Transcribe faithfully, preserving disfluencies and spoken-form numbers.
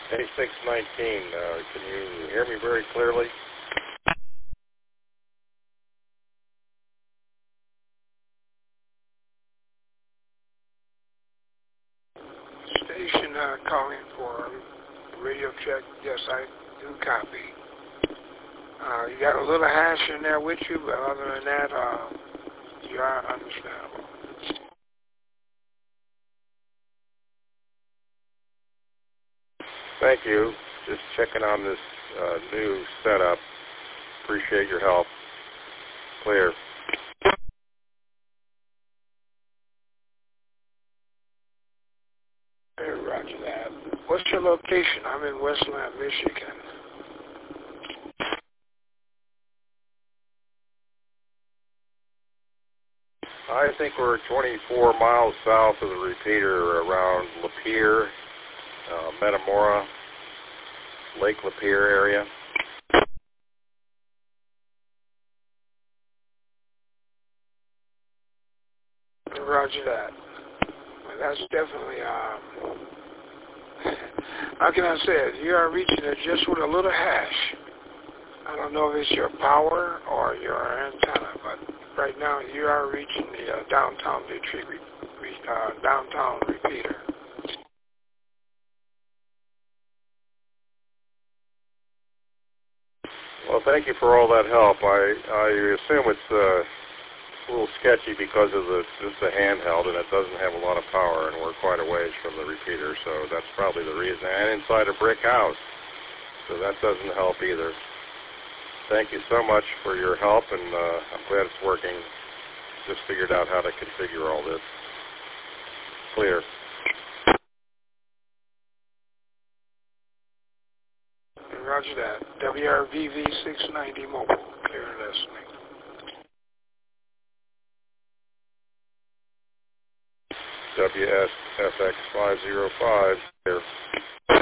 A six nineteen, uh, can you hear me very clearly? Station uh, calling for radio check. Yes, I do copy. Uh, you got a little hash in there with you, but other than that, uh, you are understandable. Thank you. Just checking on this uh, new setup. Appreciate your help. Clear. Hey, roger that. What's your location? I'm in Westland, Michigan. I think we're twenty-four miles south of the repeater around Lapeer, uh, Metamora, Lake Lapeer area. Roger that. That's definitely, um, how can I say it? You are reaching it just with a little hash. I don't know if it's your power or your antenna, but right now you are reaching the uh, downtown Detroit, re, re, uh, downtown repeater. Well, thank you for all that help. I, I assume it's uh, a little sketchy because of the just the handheld, and it doesn't have a lot of power, and we're quite a ways from the repeater, so that's probably the reason. And inside a brick house, so that doesn't help either. Thank you so much for your help, and uh, I'm glad it's working. Just figured out how to configure all this. Clear. Roger that. W R V V six ninety mobile. Clear and listening. W S F X five zero five. Clear.